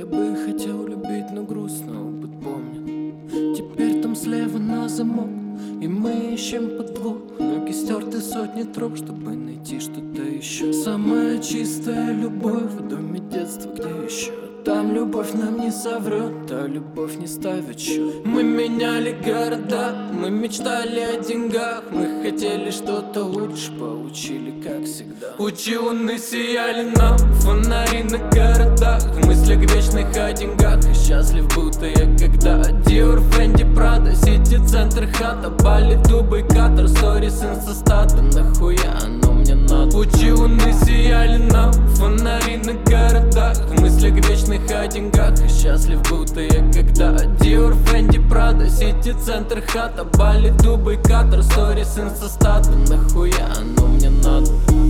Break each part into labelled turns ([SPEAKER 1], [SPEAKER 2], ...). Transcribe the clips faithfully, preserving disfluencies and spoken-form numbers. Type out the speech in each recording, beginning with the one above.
[SPEAKER 1] Я бы хотел любить, но грустно опыт помнит. Теперь там слева на замок, и мы ищем подвох. Ноги стерты сотни троп, чтобы найти что-то еще. Самая чистая любовь в доме детства, где еще? Там любовь нам не соврет, а любовь не ставит счет. Мы меняли города, мы мечтали о деньгах. Мы хотели что-то лучше, получили как всегда. Лучи луны сияли нам, фонари на городах. В мыслях вечных о деньгах, и счастлив будто я когда. Dior, Fendi, Prada, Сити, центр, хата, Бали, Дубай, Катар, сторис, инстастаты. Нахуя оно мне надо? Лучи луны сияли нам, фонари на городах. В мыслях вечных о деньгах, и счастлив будто я когда. Dior, Fendi, Prada, Сити, центр, хата, Бали, Дубай, Катар, сторис, инстастаты. Нахуя оно мне надо?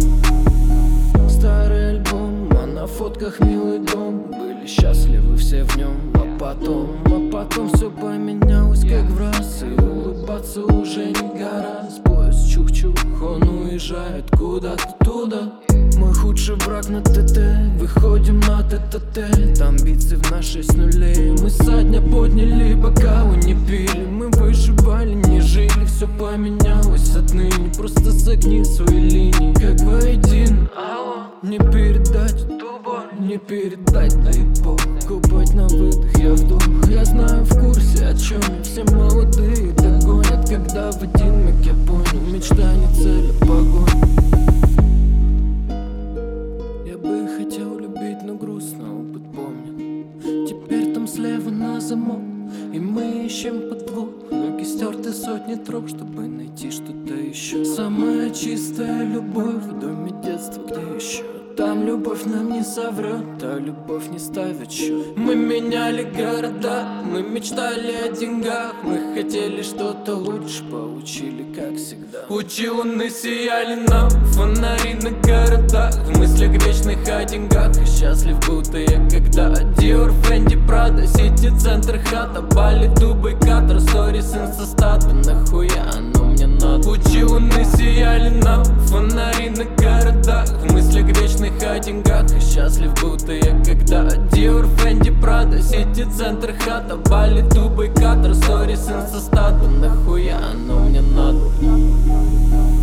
[SPEAKER 1] Старый альбом, а на фотках милый дом. Были счастливы все в нем, а потом, а потом все поменялось как в раз. И улыбаться уже не гораздо. Поезд чух-чух, он уезжает куда-то туда. Мой худший враг на ТТ, выходим на ТТТ. Там битцы в на шесть нулей. Мы со дня подняли бокалы, не пили. Мы выживали, не жили. Все поменялось отныне, просто согни свои линии как воедино. Не передать ту боль, не передать, да и покупать на выдох я вдох. Я знаю, в курсе, о чем я. Все молодые догонят, когда в один миг я понял: мечта не цель, а погонь. Я бы хотел любить, но грустно опыт помнит. Теперь там слева на замок, и мы ищем подвох. Ноги стерты сотни троп, чтобы найти что-то еще. Самая чистая любовь в доме детства, где еще? Там любовь нам не соврет, а любовь не ставит счет. Мы меняли города, мы мечтали о деньгах. Мы хотели что-то лучше, получили как всегда. Лучи луны сияли нам, фонари на городах. В мыслях вечных о деньгах, и счастлив будто я когда. Dior, Fendi, Prada, Сити, центр, хата, Бали, Дубай, Катар, сторис, инстастаты. Нахуя оно мне надо? Лучи луны сияли нам, фонари на городах. В мыслях вечных о деньгах, и счастлив будто я когда. Dior, Fendi, Prada, Сити, центр, хата, Бали, Дубай, Катар, сторис, инстастаты. Нахуя оно мне надо?